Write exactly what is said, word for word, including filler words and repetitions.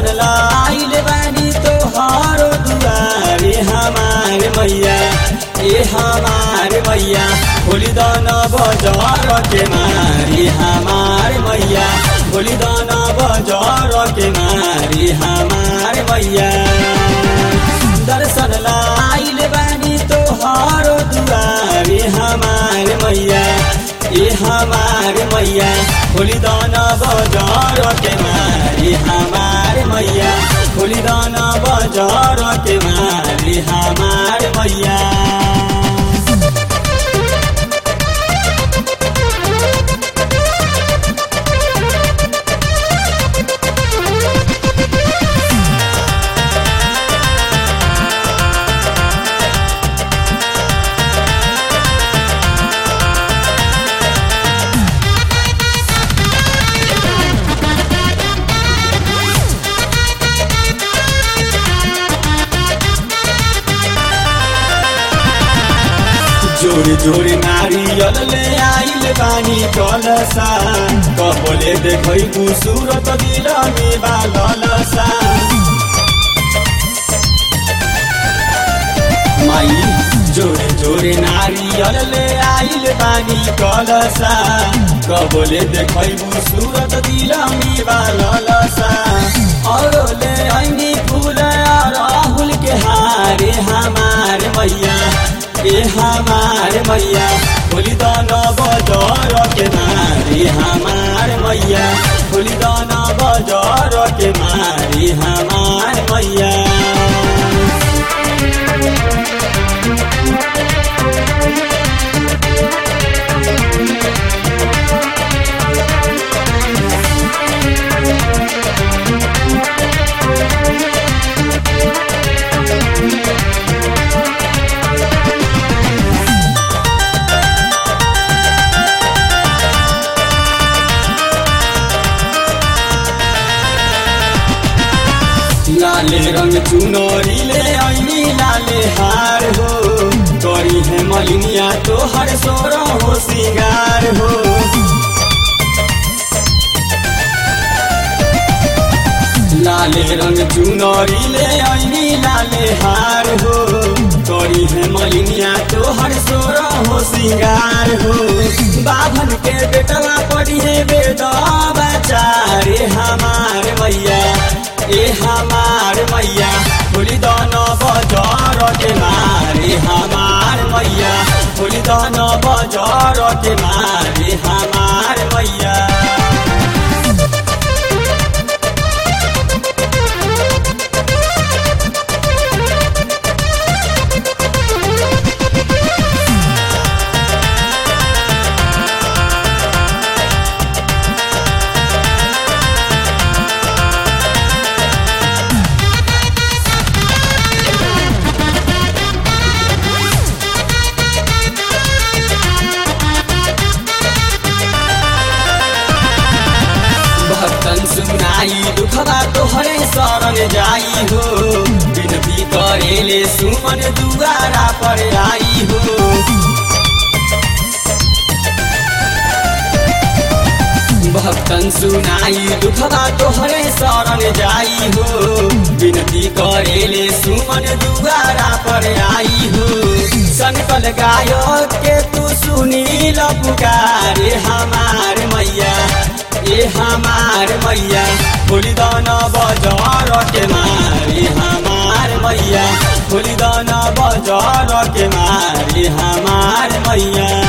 दर्शन लाइल बानी तोहारो दुआरे हमार मैया ए हमार मैया खोली दान बजार के मारी हमार मैया खोली दान बजार के मारी हमार मैया दर्शन लाइल बानी तोहारो दुआरे हमार मैया ए हमार मैया खोली दान बजार के मारी हमार मैया खोली दान बजार के मारी हमार मैया जोड़ी जोड़ी नारियल ले आइल बानी कलसा कबले देखै सूरत दिल में बालसा माई जोड़ी जोड़ी नारियल ले आइल बानी कलसा कबले देखै सूरत दिल में बालसा और ले आइनी फूल राहुल के हारे हमार मैया ए हमार मैया खोली दान बजार के मारी हमार मैया खोली दान बजार के मारी हमार मैया लाले रंग चुनरी ले आईनी लाले हार हो करी है मलिनिया तो हर सोर हो सिंगार हो लाले रंग चुनरी ले आईनी लाले हार हो करी है मलिनिया तो हर सोर हो सिंगार हो बाभन के बेटवा पड़ी है बेदा बचारे हमार मैया ए हमार मैया खोली दान बजार के मारे हमार मैया खोली दान बजार के मारे हमार मैया भक्तन सुनाई दुखबा तोहरे शरण जाई हो विनती करेले सुमन दुआरा पर आई हो भक्तन सुनाई दुखबा तोहरे शरण जाई हो विनती करेले सुमन दुआरा पर आई हो संकल गायक के तू सुनील पुकारे हमार मैया ए हमार मैया खोली दान बजार के मारी हमार मैया खोली दान बजार के मारी हमार मैया।